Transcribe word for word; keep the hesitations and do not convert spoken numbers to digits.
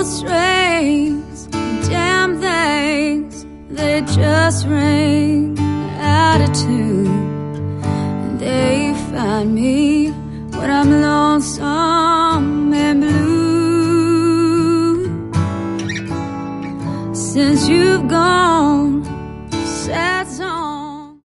pull strings, damn things, they just ring out of tune. And they find me when I'm lonesome and blue. Since you've gone,